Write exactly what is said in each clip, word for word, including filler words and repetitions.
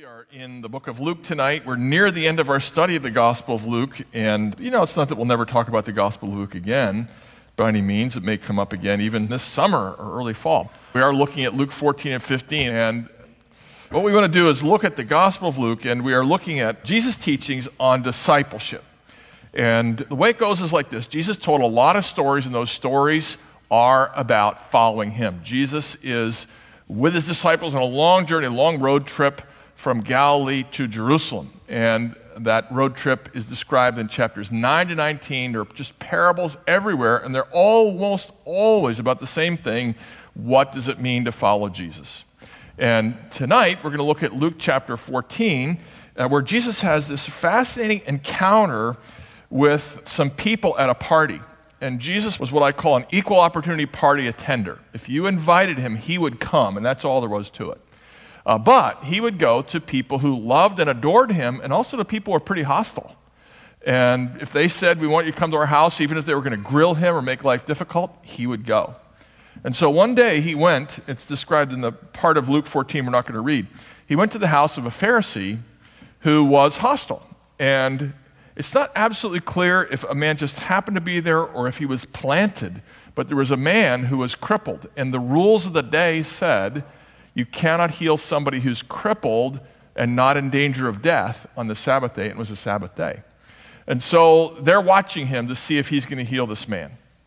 We are in the book of Luke tonight. We're near the end of our study of the Gospel of Luke, and you know, it's not that we'll never talk about the Gospel of Luke again by any means. It may come up again even this summer or early fall. We are looking at Luke fourteen and fifteen, and what we want to do is look at the Gospel of Luke, and we are looking at Jesus' teachings on discipleship. And the way it goes is like this. Jesus told a lot of stories, and those stories are about following him. Jesus is with his disciples on a long journey, a long road trip from Galilee to Jerusalem. And that road trip is described in chapters nine to nineteen. There are just parables everywhere, and they're almost always about the same thing. What does it mean to follow Jesus? And tonight, we're going to look at Luke chapter fourteen, uh, where Jesus has this fascinating encounter with some people at a party. And Jesus was what I call an equal opportunity party attender. If you invited him, he would come, and that's all there was to it. Uh, but he would go to people who loved and adored him, and also to people who were pretty hostile. And if they said, we want you to come to our house, even if they were going to grill him or make life difficult, he would go. And so one day he went, it's described in the part of Luke fourteen we're not going to read. He went to the house of a Pharisee who was hostile. And it's not absolutely clear if a man just happened to be there or if he was planted, but there was a man who was crippled. And the rules of the day said, you cannot heal somebody who's crippled and not in danger of death on the Sabbath day. It was a Sabbath day. And so they're watching him to see if he's going to heal this man.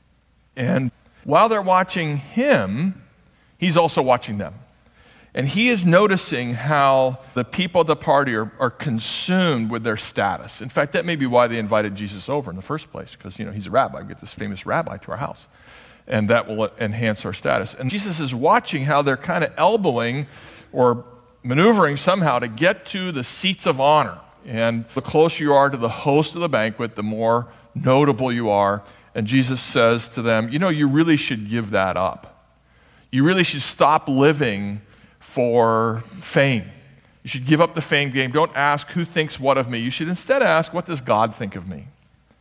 And while they're watching him, he's also watching them. And he is noticing how the people at the party are, are consumed with their status. In fact, that may be why they invited Jesus over in the first place, because, you know, he's a rabbi. We get this famous rabbi to our house. And that will enhance our status. And Jesus is watching how they're kind of elbowing or maneuvering somehow to get to the seats of honor. And the closer you are to the host of the banquet, the more notable you are. And Jesus says to them, you know, you really should give that up. You really should stop living for fame. You should give up the fame game. Don't ask who thinks what of me. You should instead ask, what does God think of me?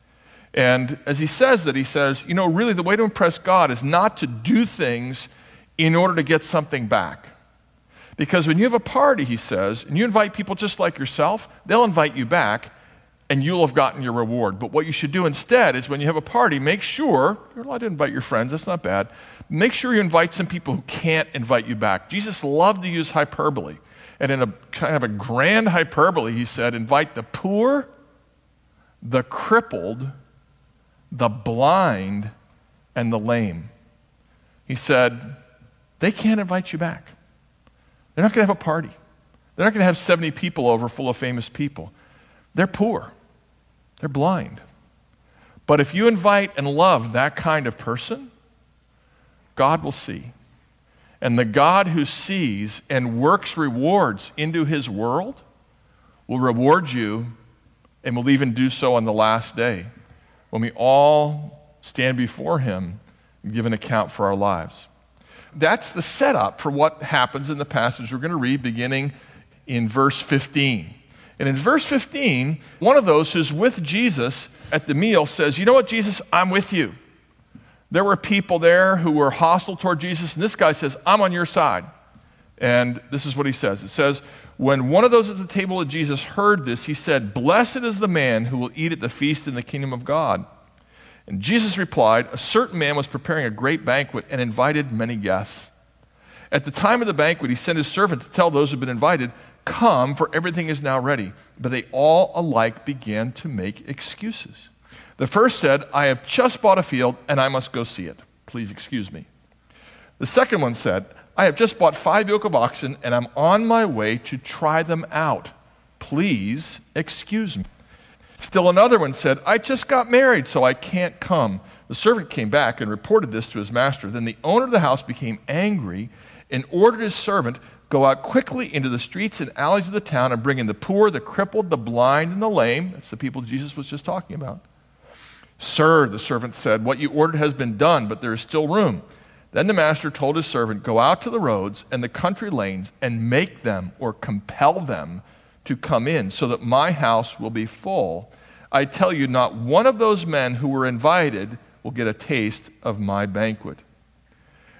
And as he says that, he says, you know, really the way to impress God is not to do things in order to get something back. Because when you have a party, he says, and you invite people just like yourself, they'll invite you back, and you'll have gotten your reward. But what you should do instead is when you have a party, make sure, you're allowed to invite your friends, that's not bad, make sure you invite some people who can't invite you back. Jesus loved to use hyperbole. And in a kind of a grand hyperbole, he said, invite the poor, the crippled, the blind, and the lame. He said, they can't invite you back. They're not going to have a party. They're not going to have seventy people over full of famous people. They're poor. They're blind. But if you invite and love that kind of person, God will see. And the God who sees and works rewards into his world will reward you and will even do so on the last day, when we all stand before him and give an account for our lives. That's the setup for what happens in the passage we're going to read beginning in verse fifteen. And in verse fifteen, one of those who's with Jesus at the meal says, you know what, Jesus, I'm with you. There were people there who were hostile toward Jesus, and this guy says, I'm on your side. And this is what he says. It says, when one of those at the table of Jesus heard this, he said, blessed is the man who will eat at the feast in the kingdom of God. And Jesus replied, a certain man was preparing a great banquet and invited many guests. At the time of the banquet, he sent his servant to tell those who had been invited, come, for everything is now ready. But they all alike began to make excuses. The first said, I have just bought a field and I must go see it. Please excuse me. The second one said, I have just bought five yoke of oxen, and I'm on my way to try them out. Please excuse me. Still another one said, I just got married, so I can't come. The servant came back and reported this to his master. Then the owner of the house became angry and ordered his servant, go out quickly into the streets and alleys of the town and bring in the poor, the crippled, the blind, and the lame. That's the people Jesus was just talking about. Sir, the servant said, what you ordered has been done, but there is still room. Then the master told his servant, go out to the roads and the country lanes and make them or compel them to come in so that my house will be full. I tell you, not one of those men who were invited will get a taste of my banquet.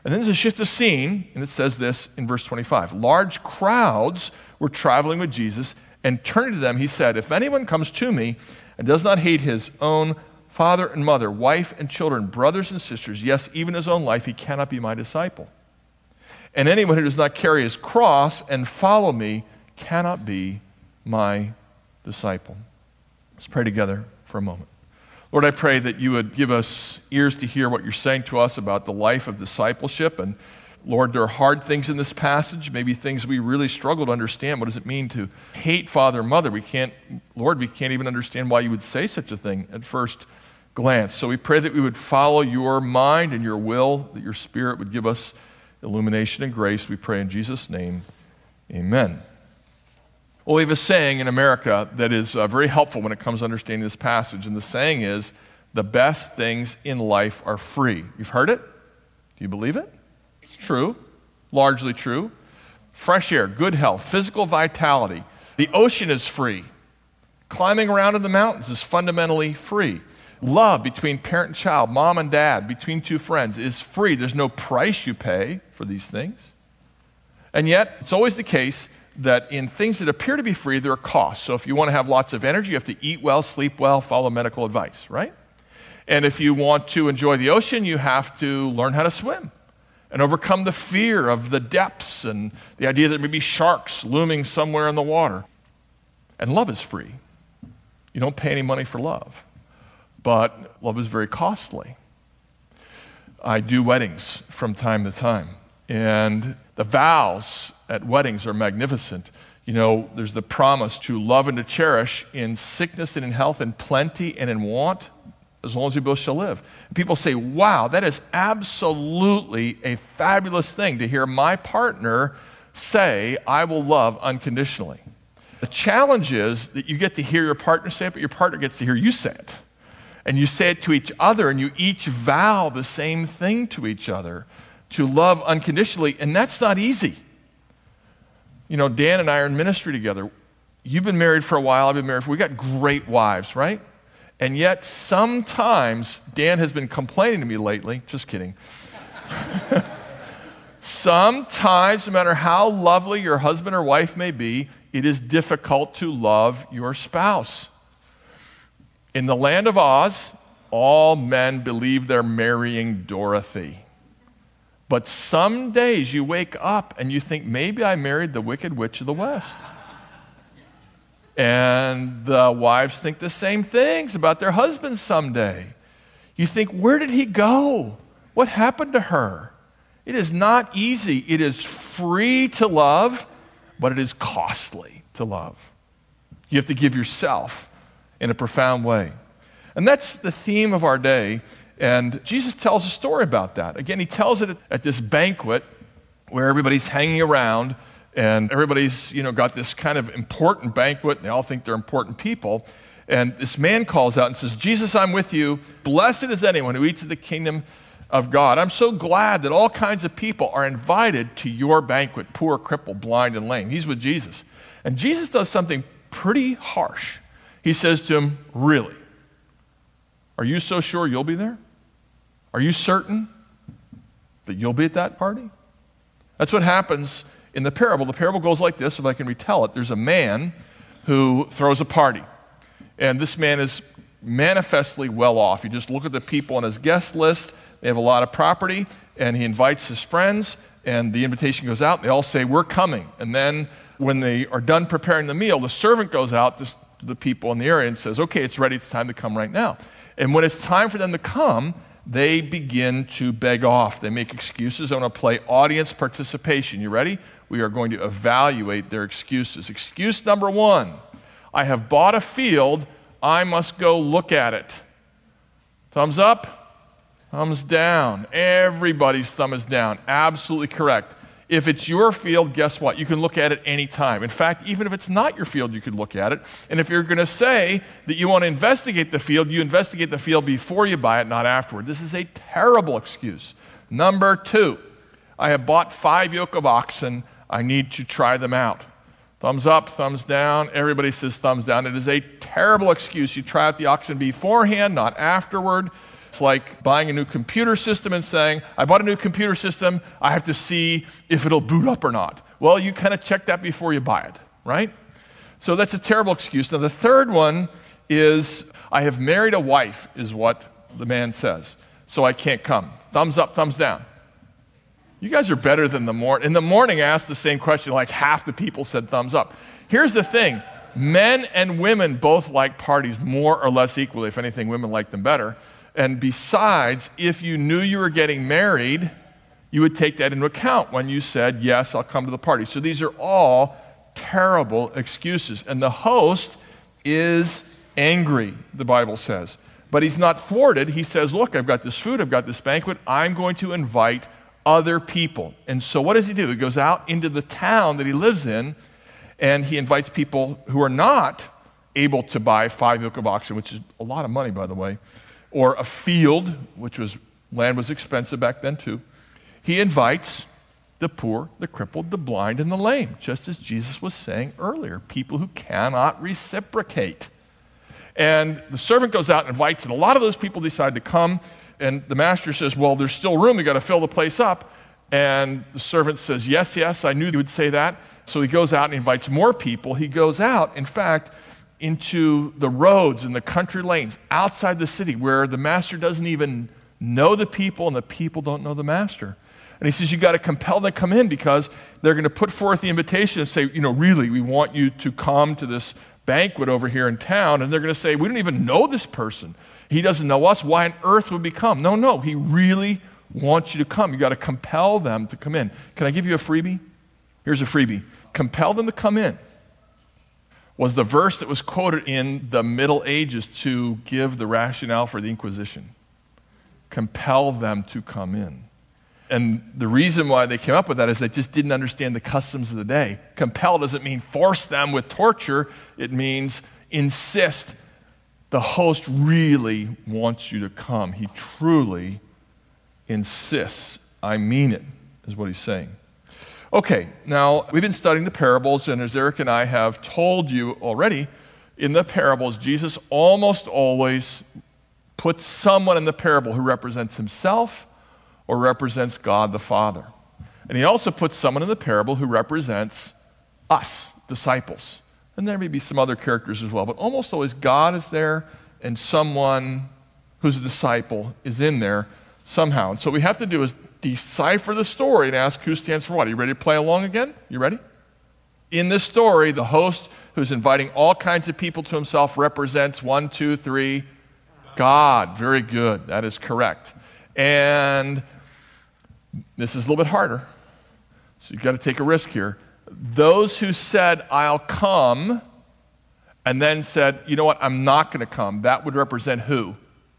And then there's a shift of scene, and it says this in verse twenty-five. Large crowds were traveling with Jesus, and turning to them, he said, if anyone comes to me and does not hate his own father and mother, wife and children, brothers and sisters, yes, even his own life, he cannot be my disciple. And anyone who does not carry his cross and follow me cannot be my disciple. Let's pray together for a moment. Lord, I pray that you would give us ears to hear what you're saying to us about the life of discipleship. And Lord, there are hard things in this passage, maybe things we really struggle to understand. What does it mean to hate father and mother? We can't, Lord, we can't even understand why you would say such a thing at first glance. So we pray that we would follow your mind and your will, that your Spirit would give us illumination and grace. We pray in Jesus' name, amen. Well, we have a saying in America that is uh, very helpful when it comes to understanding this passage, and the saying is, the best things in life are free. You've heard it? Do you believe it? It's true, largely true. Fresh air, good health, physical vitality. The ocean is free. Climbing around in the mountains is fundamentally free. Love between parent and child, mom and dad, between two friends is free. There's no price you pay for these things. And yet, it's always the case that in things that appear to be free, there are costs. So if you want to have lots of energy, you have to eat well, sleep well, follow medical advice, right? And if you want to enjoy the ocean, you have to learn how to swim and overcome the fear of the depths and the idea that there may be sharks looming somewhere in the water. And love is free. You don't pay any money for love. But love is very costly. I do weddings from time to time. And the vows at weddings are magnificent. You know, there's the promise to love and to cherish in sickness and in health, in plenty and in want, as long as we both shall live. And people say, wow, that is absolutely a fabulous thing to hear my partner say, I will love unconditionally. The challenge is that you get to hear your partner say it, but your partner gets to hear you say it. And you say it to each other, and you each vow the same thing to each other, to love unconditionally, and that's not easy. You know, Dan and I are in ministry together. You've been married for a while, I've been married for, we got great wives, right? And yet sometimes, Dan has been complaining to me lately, just kidding. Sometimes, no matter how lovely your husband or wife may be, it is difficult to love your spouse. In the land of Oz, all men believe they're marrying Dorothy. But some days you wake up and you think, maybe I married the Wicked Witch of the West. And the wives think the same things about their husbands someday. You think, where did he go? What happened to her? It is not easy. It is free to love, but it is costly to love. You have to give yourself in a profound way. And that's the theme of our day. And Jesus tells a story about that. Again, he tells it at this banquet where everybody's hanging around and everybody's, you know, got this kind of important banquet. And they all think they're important people. And this man calls out and says, Jesus, I'm with you. Blessed is anyone who eats of the kingdom of God. I'm so glad that all kinds of people are invited to your banquet, poor, crippled, blind, and lame. He's with Jesus. And Jesus does something pretty harsh. He says to him, really? Are you so sure you'll be there? Are you certain that you'll be at that party? That's what happens in the parable. The parable goes like this, if I can retell it. There's a man who throws a party. And this man is manifestly well off. You just look at the people on his guest list. They have a lot of property. And he invites his friends. And the invitation goes out. And they all say, we're coming. And then when they are done preparing the meal, the servant goes out to the people in the area and says, okay, it's ready. It's time to come right now. And when it's time for them to come, they begin to beg off. They make excuses. I want to play audience participation. You ready? We are going to evaluate their excuses. Excuse number one, I have bought a field. I must go look at it. Thumbs up, thumbs down. Everybody's thumb is down. Absolutely correct. If it's your field, guess what? You can look at it anytime. In fact, even if it's not your field, you could look at it. And if you're going to say that you want to investigate the field, you investigate the field before you buy it, not afterward. This is a terrible excuse. Number two, I have bought five yoke of oxen. I need to try them out. Thumbs up, thumbs down. Everybody says thumbs down. It is a terrible excuse. You try out the oxen beforehand, not afterward. It's like buying a new computer system and saying, I bought a new computer system, I have to see if it'll boot up or not. Well, you kind of check that before you buy it, right? So that's a terrible excuse. Now, the third one is, I have married a wife, is what the man says, so I can't come. Thumbs up, thumbs down. You guys are better than the morning. In the morning, I asked the same question, like half the people said thumbs up. Here's the thing. Men and women both like parties more or less equally. If anything, women like them better. And besides, if you knew you were getting married, you would take that into account when you said, yes, I'll come to the party. So these are all terrible excuses. And the host is angry, the Bible says. But he's not thwarted. He says, look, I've got this food, I've got this banquet, I'm going to invite other people. And so what does he do? He goes out into the town that he lives in, and he invites people who are not able to buy five yoke of oxen, which is a lot of money, by the way, or a field, which was, land was expensive back then too. He invites the poor, the crippled, the blind, and the lame, just as Jesus was saying earlier, people who cannot reciprocate. And the servant goes out and invites, and a lot of those people decide to come, and the master says, well, there's still room, we've got to fill the place up. And the servant says, yes, yes, I knew you would say that. So he goes out and invites more people. He goes out, in fact, into the roads and the country lanes outside the city where the master doesn't even know the people and the people don't know the master. And he says, you've got to compel them to come in because they're going to put forth the invitation and say, you know, really, we want you to come to this banquet over here in town. And they're going to say, we don't even know this person. He doesn't know us. Why on earth would we come? No, no, he really wants you to come. You've got to compel them to come in. Can I give you a freebie? Here's a freebie. Compel them to come in was the verse that was quoted in the Middle Ages to give the rationale for the Inquisition. Compel them to come in. And the reason why they came up with that is they just didn't understand the customs of the day. Compel doesn't mean force them with torture. It means insist. The host really wants you to come. He truly insists. I mean it, is what he's saying. Okay, now we've been studying the parables, and as Eric and I have told you already, in the parables, Jesus almost always puts someone in the parable who represents himself or represents God the Father. And he also puts someone in the parable who represents us, disciples. And there may be some other characters as well, but almost always God is there and someone who's a disciple is in there somehow. And so what we have to do is decipher the story and ask who stands for what. Are you ready to play along again? You ready? In this story, the host who's inviting all kinds of people to himself represents one, two, three, God. Very good. That is correct. And this is a little bit harder. So you've got to take a risk here. Those who said, I'll come, and then said, you know what, I'm not going to come, that would represent who?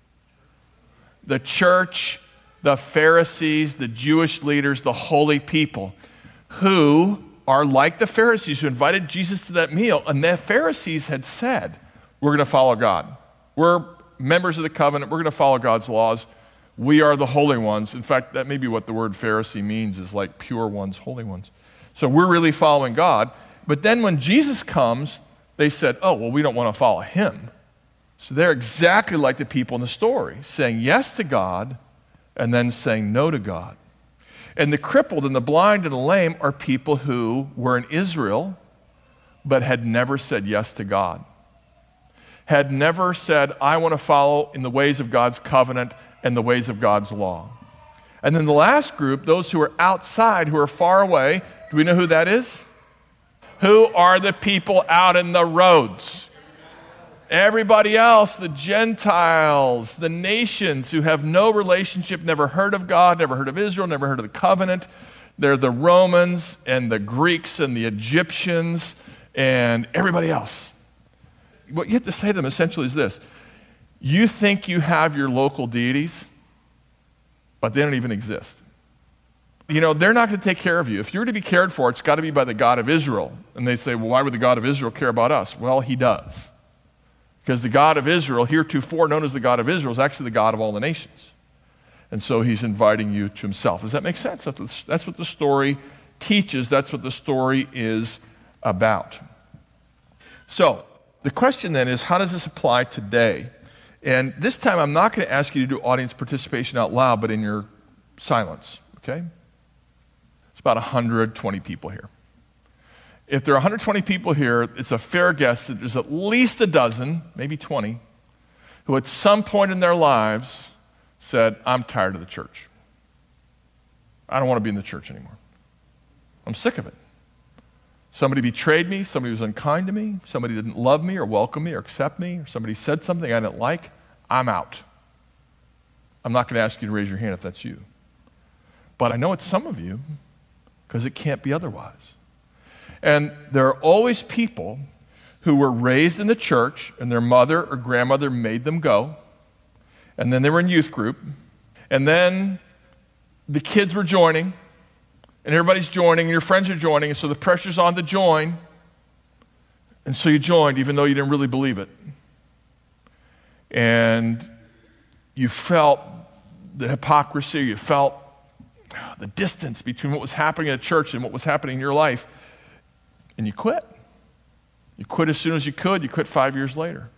The church, the Pharisees, the Jewish leaders, the holy people, who are like the Pharisees who invited Jesus to that meal, and the Pharisees had said, we're going to follow God. We're members of the covenant. We're going to follow God's laws. We are the holy ones. In fact, that may be what the word Pharisee means, is like pure ones, holy ones. So we're really following God. But then when Jesus comes, they said, oh, well, we don't want to follow him. So they're exactly like the people in the story, saying yes to God and then saying no to God. And the crippled and the blind and the lame are people who were in Israel but had never said yes to God. Had never said, I want to follow in the ways of God's covenant and the ways of God's law. And then the last group, those who are outside, who are far away, do we know who that is? Who are the people out in the roads? Everybody else, the Gentiles, the nations who have no relationship, never heard of God, never heard of Israel, never heard of the covenant. They're the Romans and the Greeks and the Egyptians and everybody else. What you have to say to them essentially is this. You think you have your local deities, but they don't even exist. You know, they're not going to take care of you. If you're to be cared for, it's got to be by the God of Israel. And they say, well, why would the God of Israel care about us? Well, he does. Because the God of Israel, heretofore known as the God of Israel, is actually the God of all the nations. And so he's inviting you to himself. Does that make sense? That's what the story teaches. That's what the story is about. So the question then is, how does this apply today? And this time I'm not going to ask you to do audience participation out loud, but in your silence, okay? It's about one hundred twenty people here. If there are one hundred twenty people here, it's a fair guess that there's at least a dozen, maybe twenty, who at some point in their lives said, I'm tired of the church. I don't want to be in the church anymore. I'm sick of it. Somebody betrayed me, somebody was unkind to me, somebody didn't love me or welcome me or accept me, or somebody said something I didn't like. I'm out. I'm not going to ask you to raise your hand if that's you. But I know it's some of you, because it can't be otherwise. And there are always people who were raised in the church and their mother or grandmother made them go, and then they were in youth group, and then the kids were joining, and everybody's joining, and your friends are joining, and so the pressure's on to join, and so you joined even though you didn't really believe it. And you felt the hypocrisy, you felt the distance between what was happening at church and what was happening in your life, and you quit. You quit as soon as you could. You quit five years later.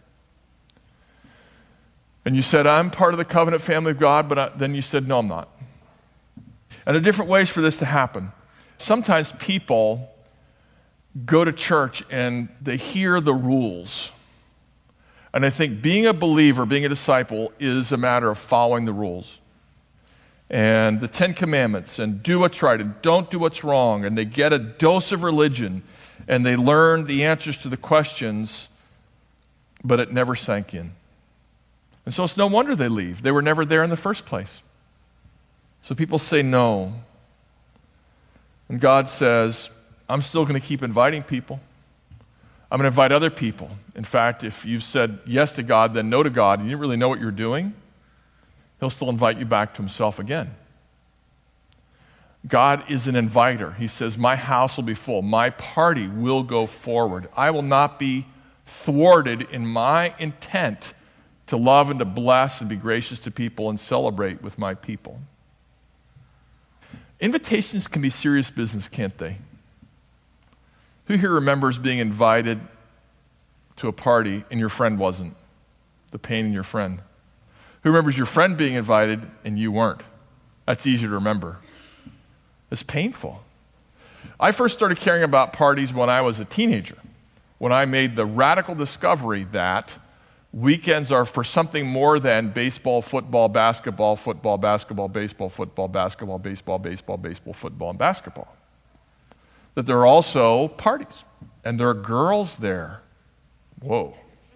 And you said, I'm part of the covenant family of God, but I, then you said, no, I'm not. And there are different ways for this to happen. Sometimes people go to church and they hear the rules. And I think being a believer, being a disciple, is a matter of following the rules. And the Ten Commandments, and do what's right, and don't do what's wrong. And they get a dose of religion, and they learn the answers to the questions, but it never sank in. And so it's no wonder they leave. They were never there in the first place. So people say no. And God says, I'm still going to keep inviting people. I'm going to invite other people. In fact, if you've said yes to God, then no to God, and you didn't really know what you're doing, He'll still invite you back to Himself again. God is an inviter. He says, my house will be full. My party will go forward. I will not be thwarted in my intent to love and to bless and be gracious to people and celebrate with my people. Invitations can be serious business, can't they? Who here remembers being invited to a party and your friend wasn't? The pain in your friend. Who remembers your friend being invited and you weren't? That's easy to remember. It's painful. I first started caring about parties when I was a teenager, when I made the radical discovery that weekends are for something more than baseball, football, basketball, football, basketball, baseball, football, basketball, baseball, baseball, baseball, football, and basketball. That there are also parties, and there are girls there. Whoa.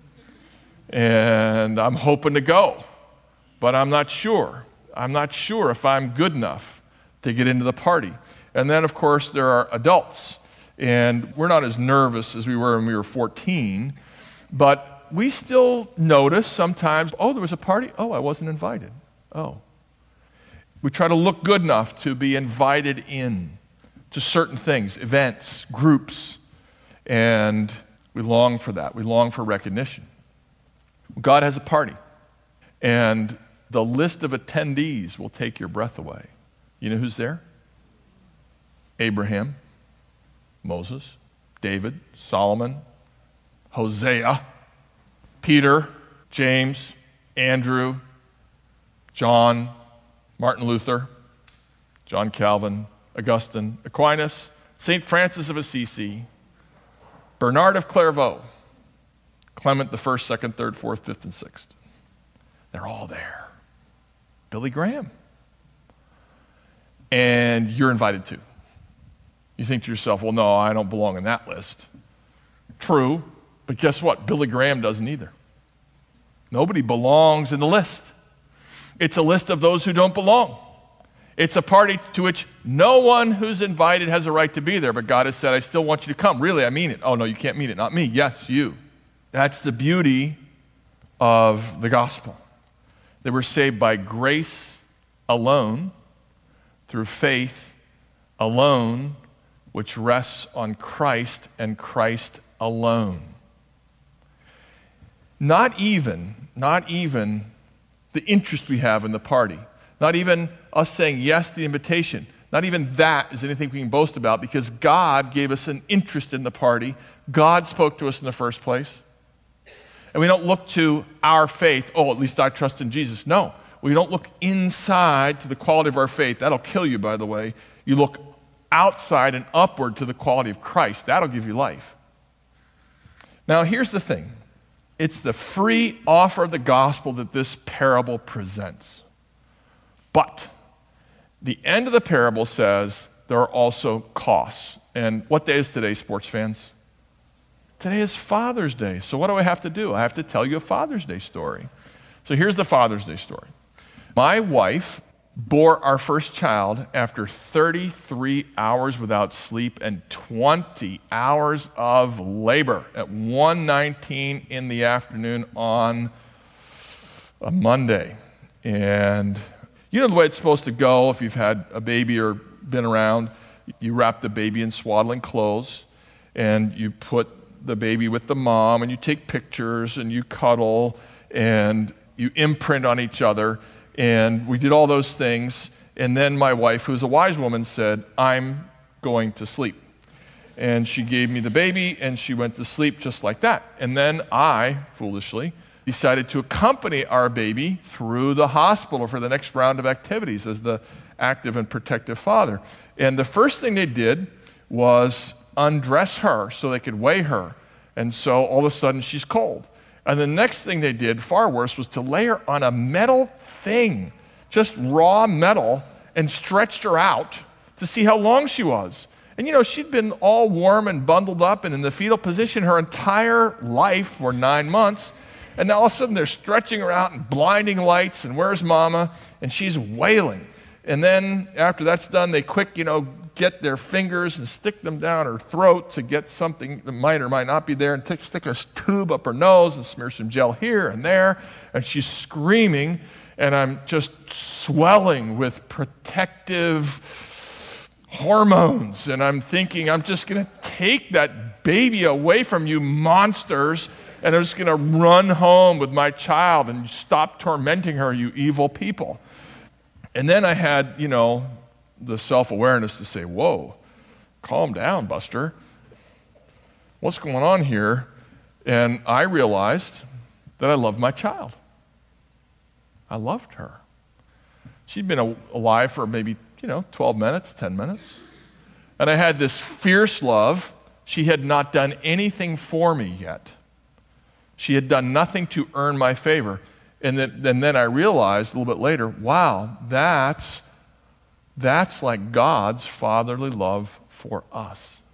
And I'm hoping to go, but I'm not sure. I'm not sure if I'm good enough to get into the party. And then, of course, there are adults, and we're not as nervous as we were when we were fourteen, but we still notice sometimes, oh, there was a party? Oh, I wasn't invited. Oh. We try to look good enough to be invited in to certain things, events, groups, and we long for that. We long for recognition. God has a party, and the list of attendees will take your breath away. You know who's there? Abraham, Moses, David, Solomon, Hosea, Peter, James, Andrew, John, Martin Luther, John Calvin, Augustine, Aquinas, Saint Francis of Assisi, Bernard of Clairvaux, Clement the first, second, third, fourth, fifth, and sixth. They're all there. Billy Graham. And you're invited too. You think to yourself, well, no, I don't belong in that list. True, but guess what? Billy Graham doesn't either. Nobody belongs in the list. It's a list of those who don't belong. It's a party to which no one who's invited has a right to be there, but God has said, I still want you to come. Really, I mean it. Oh, no, you can't mean it. Not me. Yes, you. That's the beauty of the gospel. They were saved by grace alone, through faith alone, which rests on Christ and Christ alone. Not even, not even the interest we have in the party, not even us saying yes to the invitation, not even that is anything we can boast about, because God gave us an interest in the party. God spoke to us in the first place. And we don't look to our faith, oh, at least I trust in Jesus. No, we don't look inside to the quality of our faith. That'll kill you, by the way. You look outside and upward to the quality of Christ. That'll give you life. Now, here's the thing. It's the free offer of the gospel that this parable presents. But the end of the parable says there are also costs. And what day is today, sports fans? Today is Father's Day. So what do I have to do? I have to tell you a Father's Day story. So here's the Father's Day story. My wife bore our first child after thirty-three hours without sleep and twenty hours of labor at one nineteen in the afternoon on a Monday. And you know the way it's supposed to go if you've had a baby or been around. You wrap the baby in swaddling clothes and you put the baby with the mom and you take pictures and you cuddle and you imprint on each other. And we did all those things. And then my wife, who's a wise woman, said, I'm going to sleep. And she gave me the baby, and she went to sleep just like that. And then I, foolishly, decided to accompany our baby through the hospital for the next round of activities as the active and protective father. And the first thing they did was undress her so they could weigh her. And so all of a sudden she's cold. And the next thing they did, far worse, was to lay her on a metal thing, just raw metal, and stretched her out to see how long she was. And you know, she'd been all warm and bundled up and in the fetal position her entire life for nine months. And now all of a sudden they're stretching her out and blinding lights, and where's mama? And she's wailing. And then after that's done, they quick, you know, get their fingers and stick them down her throat to get something that might or might not be there, and t- stick a tube up her nose and smear some gel here and there. And she's screaming, and I'm just swelling with protective hormones. And I'm thinking, I'm just going to take that baby away from you monsters, and I'm just going to run home with my child and stop tormenting her, you evil people. And then I had, you know, the self-awareness to say, whoa, calm down, Buster. What's going on here? And I realized that I loved my child. I loved her. She'd been alive for maybe, you know, twelve minutes, ten minutes. And I had this fierce love. She had not done anything for me yet. She had done nothing to earn my favor. And then, and then I realized a little bit later, wow, that's, that's like God's fatherly love for us.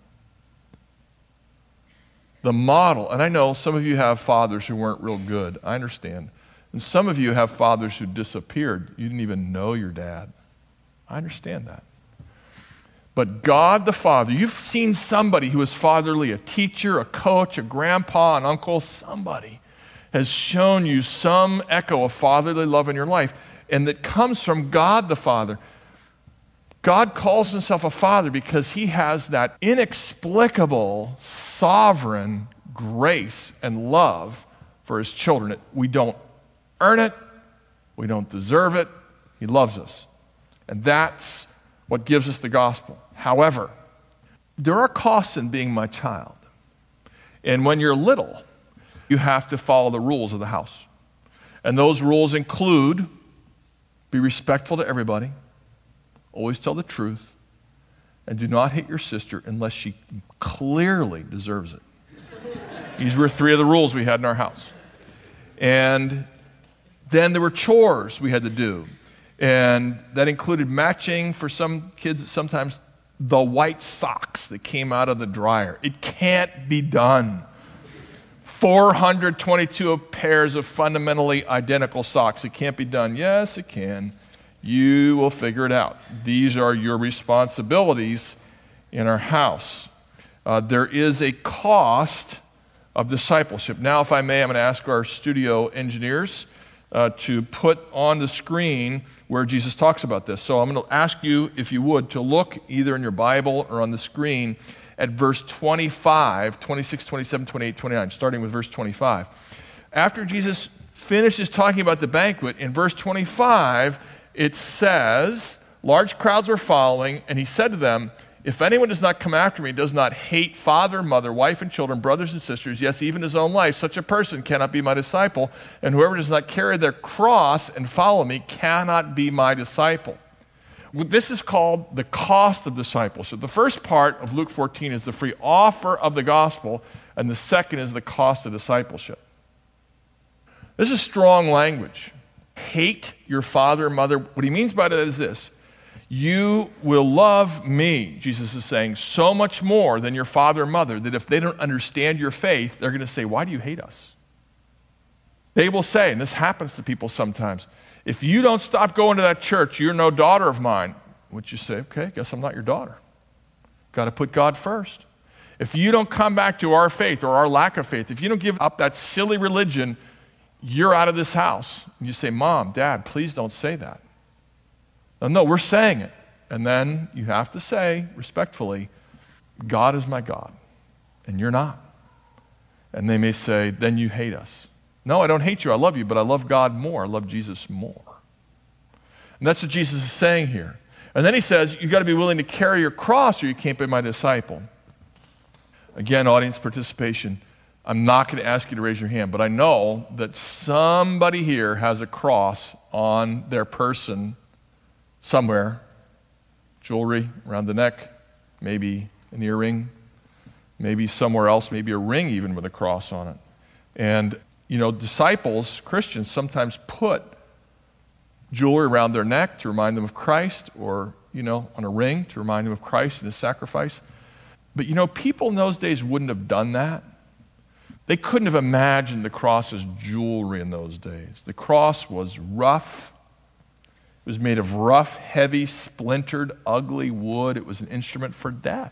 The model, and I know some of you have fathers who weren't real good. I understand. And some of you have fathers who disappeared. You didn't even know your dad. I understand that. But God the Father, you've seen somebody who is fatherly, a teacher, a coach, a grandpa, an uncle, somebody has shown you some echo of fatherly love in your life, and that comes from God the Father. God calls himself a father because he has that inexplicable, sovereign grace and love for his children. We don't earn it. We don't deserve it. He loves us. And that's what gives us the gospel. However, there are costs in being my child. And when you're little, you have to follow the rules of the house. And those rules include be respectful to everybody, always tell the truth, and do not hit your sister unless she clearly deserves it. These were three of the rules we had in our house. And then there were chores we had to do. And that included matching, for some kids, sometimes the white socks that came out of the dryer. It can't be done. four hundred twenty-two pairs of fundamentally identical socks. It can't be done. Yes, it can. You will figure it out. These are your responsibilities in our house. Uh, there is a cost of discipleship. Now, if I may, I'm going to ask our studio engineers uh, to put on the screen where Jesus talks about this. So I'm going to ask you, if you would, to look either in your Bible or on the screen at verse twenty-five, twenty-six, twenty-seven, twenty-eight, twenty-nine, starting with verse twenty-five. After Jesus finishes talking about the banquet, in verse twenty-five, it says, large crowds were following, and he said to them, If anyone does not come after me, does not hate father, mother, wife and children, brothers and sisters, yes, even his own life, such a person cannot be my disciple. And whoever does not carry their cross and follow me cannot be my disciple. This is called the cost of discipleship. The first part of Luke fourteen is the free offer of the gospel, and the second is the cost of discipleship. This is strong language. Hate your father and mother. What he means by that is this. You will love me, Jesus is saying, so much more than your father and mother that if they don't understand your faith, they're going to say, why do you hate us? They will say, and this happens to people sometimes, if you don't stop going to that church, you're no daughter of mine. Would you say, okay, guess I'm not your daughter. Got to put God first. If you don't come back to our faith or our lack of faith, if you don't give up that silly religion, you're out of this house. And you say, Mom, Dad, please don't say that. No, no, we're saying it. And then you have to say, respectfully, God is my God, and you're not. And they may say, then you hate us. No, I don't hate you. I love you, but I love God more. I love Jesus more. And that's what Jesus is saying here. And then he says, you've got to be willing to carry your cross or you can't be my disciple. Again, audience participation. I'm not going to ask you to raise your hand, but I know that somebody here has a cross on their person somewhere. Jewelry around the neck, maybe an earring, maybe somewhere else, maybe a ring even with a cross on it. And, you know, disciples, Christians, sometimes put jewelry around their neck to remind them of Christ, or, you know, on a ring to remind them of Christ and his sacrifice. But, you know, people in those days wouldn't have done that. They couldn't have imagined the cross as jewelry in those days. The cross was rough. It was made of rough, heavy, splintered, ugly wood. It was an instrument for death.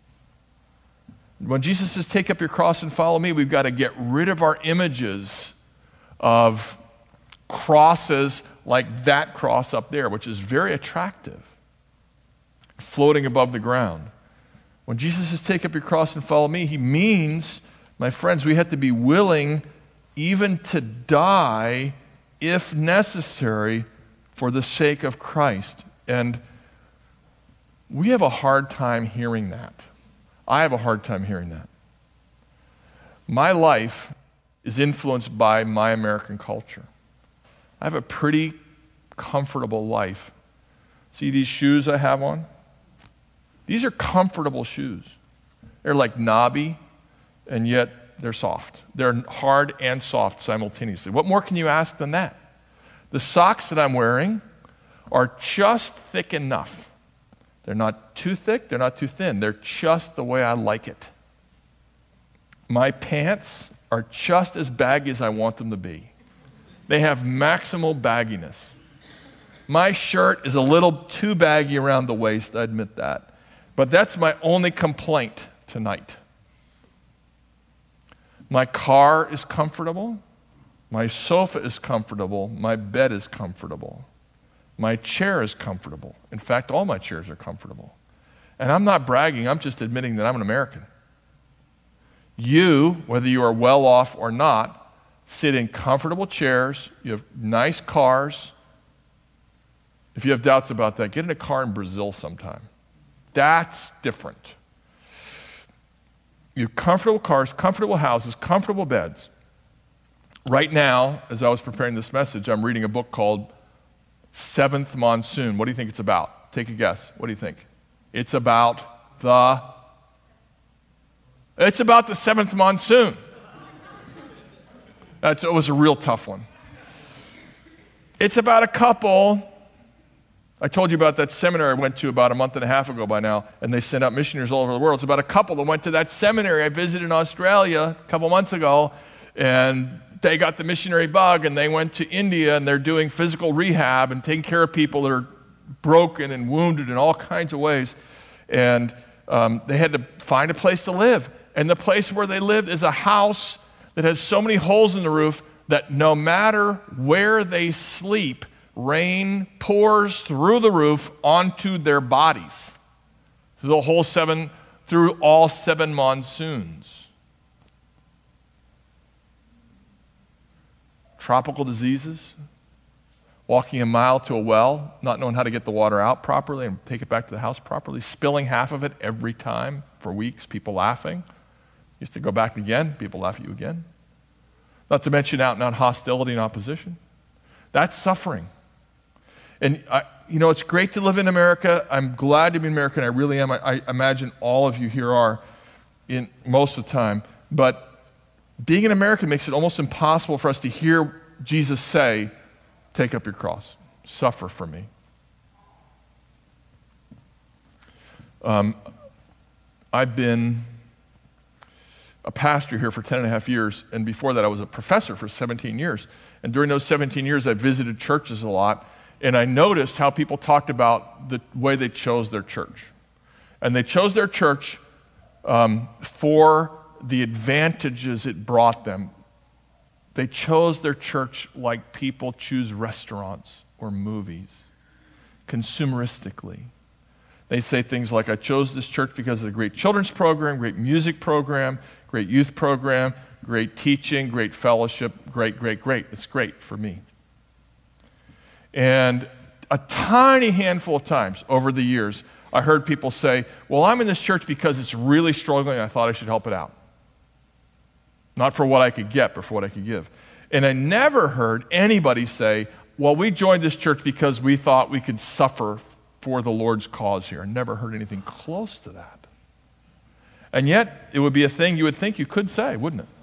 When Jesus says, take up your cross and follow me, we've got to get rid of our images of crosses like that cross up there, which is very attractive, floating above the ground. When Jesus says, take up your cross and follow me, he means, my friends, we have to be willing even to die, if necessary, for the sake of Christ. And we have a hard time hearing that. I have a hard time hearing that. My life is influenced by my American culture. I have a pretty comfortable life. See these shoes I have on? These are comfortable shoes. They're like knobby, and yet they're soft. They're hard and soft simultaneously. What more can you ask than that? The socks that I'm wearing are just thick enough. They're not too thick, they're not too thin. They're just the way I like it. My pants are just as baggy as I want them to be. They have maximal bagginess. My shirt is a little too baggy around the waist, I admit that. But that's my only complaint tonight. My car is comfortable. My sofa is comfortable. My bed is comfortable. My chair is comfortable. In fact, all my chairs are comfortable. And I'm not bragging, I'm just admitting that I'm an American. You, whether you are well off or not, sit in comfortable chairs, you have nice cars. If you have doubts about that, get in a car in Brazil sometime. That's different. You have comfortable cars, comfortable houses, comfortable beds. Right now, as I was preparing this message, I'm reading a book called Seventh Monsoon. What do you think it's about? Take a guess. What do you think? It's about the... It's about the seventh monsoon. That's, it was a real tough one. It's about a couple... I told you about that seminary I went to about a month and a half ago by now, and they sent out missionaries all over the world. It's about a couple that went to that seminary I visited in Australia a couple months ago, and they got the missionary bug, and they went to India, and they're doing physical rehab and taking care of people that are broken and wounded in all kinds of ways. And um, they had to find a place to live. And the place where they lived is a house that has so many holes in the roof that no matter where they sleep, rain pours through the roof onto their bodies. Through the whole seven, through all seven monsoons. Tropical diseases, walking a mile to a well, not knowing how to get the water out properly and take it back to the house properly, spilling half of it every time for weeks, people laughing. You used to go back again, people laugh at you again. Not to mention out and out hostility and opposition. That's suffering. And, I, you know, it's great to live in America. I'm glad to be in America, and I really am. I, I imagine all of you here are in most of the time. But being an American makes it almost impossible for us to hear Jesus say, take up your cross, suffer for me. Um, I've been a pastor here for ten and a half years, and before that I was a professor for seventeen years. And during those seventeen years I visited churches a lot, and I noticed how people talked about the way they chose their church. And they chose their church um, for the advantages it brought them. They chose their church like people choose restaurants or movies, consumeristically. They say things like, I chose this church because of the great children's program, great music program, great youth program, great teaching, great fellowship, great, great, great. It's great for me. And a tiny handful of times over the years, I heard people say, well, I'm in this church because it's really struggling, and I thought I should help it out. Not for what I could get, but for what I could give. And I never heard anybody say, well, we joined this church because we thought we could suffer for the Lord's cause here. I never heard anything close to that. And yet, it would be a thing you would think you could say, wouldn't it?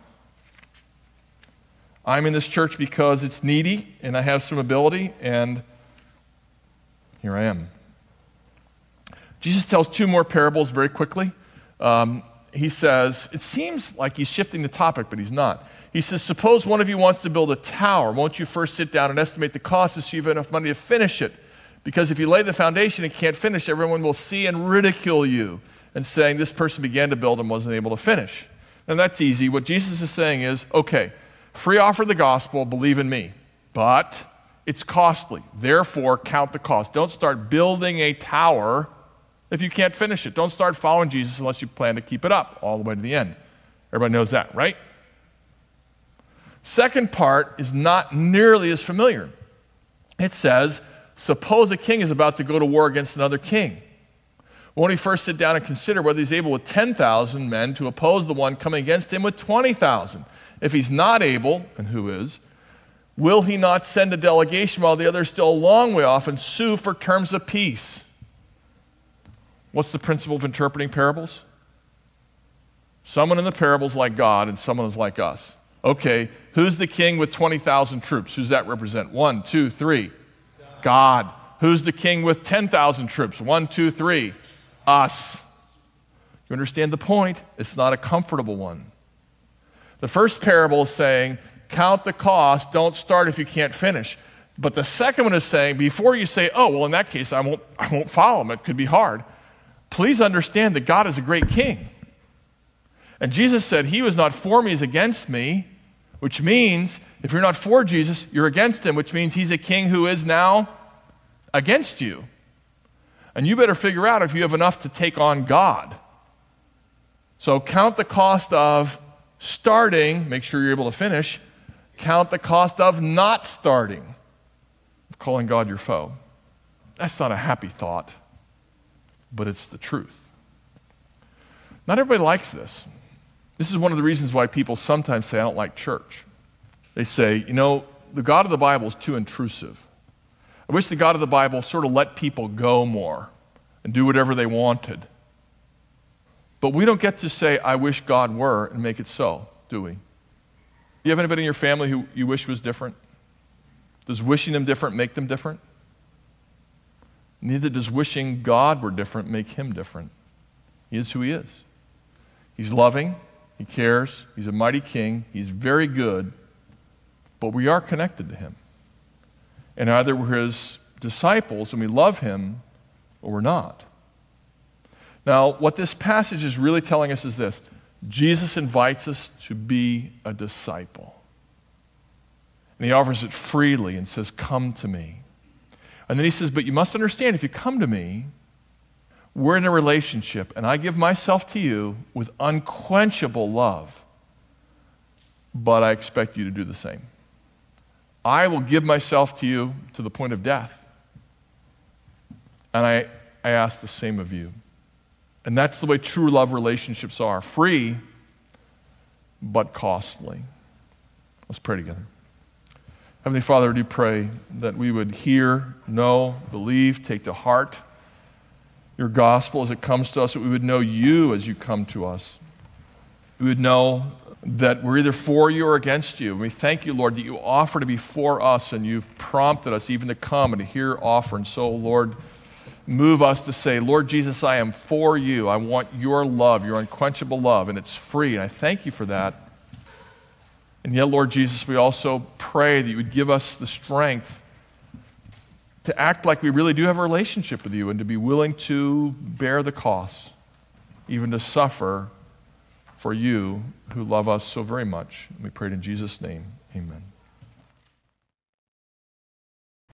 I'm in this church because it's needy, and I have some ability, and here I am. Jesus tells two more parables very quickly. Um, He says, it seems like he's shifting the topic, but he's not. He says, suppose one of you wants to build a tower. Won't you first sit down and estimate the cost to see if you have enough money to finish it? Because if you lay the foundation and can't finish, everyone will see and ridicule you and saying, this person began to build and wasn't able to finish. And that's easy. What Jesus is saying is, okay, free offer the gospel, believe in me. But it's costly. Therefore, count the cost. Don't start building a tower if you can't finish it. Don't start following Jesus unless you plan to keep it up all the way to the end. Everybody knows that, right? Second part is not nearly as familiar. It says, suppose a king is about to go to war against another king. Won't he first sit down and consider whether he's able with ten thousand men to oppose the one coming against him with twenty thousand? If he's not able, and who is, will he not send a delegation while the other is still a long way off and sue for terms of peace? What's the principle of interpreting parables? Someone in the parable is like God and someone is like us. Okay, who's the king with twenty thousand troops? Who's that represent? One, two, three. God. God. Who's the king with ten thousand troops? One, two, three. Us. You understand the point? It's not a comfortable one. The first parable is saying, count the cost, don't start if you can't finish. But the second one is saying, before you say, oh, well, in that case, I won't, I won't follow him, it could be hard. Please understand that God is a great king. And Jesus said, he who is not for me is against me, which means if you're not for Jesus, you're against him, which means he's a king who is now against you. And you better figure out if you have enough to take on God. So count the cost of starting, make sure you're able to finish. Count the cost of not starting, of calling God your foe. That's not a happy thought, but it's the truth. Not everybody likes this. This is one of the reasons why people sometimes say, I don't like church. They say, you know, the God of the Bible is too intrusive. I wish the God of the Bible sort of let people go more and do whatever they wanted. But we don't get to say, I wish God were, and make it so, do we? Do you have anybody in your family who you wish was different? Does wishing them different make them different? Neither does wishing God were different make him different. He is who he is. He's loving, he cares, he's a mighty king, he's very good, but we are connected to him. And either we're his disciples and we love him, or we're not. Now, what this passage is really telling us is this. Jesus invites us to be a disciple. And he offers it freely and says, come to me. And then he says, but you must understand, if you come to me, we're in a relationship, and I give myself to you with unquenchable love, but I expect you to do the same. I will give myself to you to the point of death. And I, I ask the same of you. And that's the way true love relationships are. Free, but costly. Let's pray together. Heavenly Father, I do pray that we would hear, know, believe, take to heart your gospel as it comes to us, that we would know you as you come to us. We would know that we're either for you or against you. And we thank you, Lord, that you offer to be for us, and you've prompted us even to come and to hear offer. And so, Lord, move us to say, Lord Jesus, I am for you. I want your love, your unquenchable love, and it's free. And I thank you for that. And yet, Lord Jesus, we also pray that you would give us the strength to act like we really do have a relationship with you and to be willing to bear the costs, even to suffer for you who love us so very much. And we pray it in Jesus' name. Amen.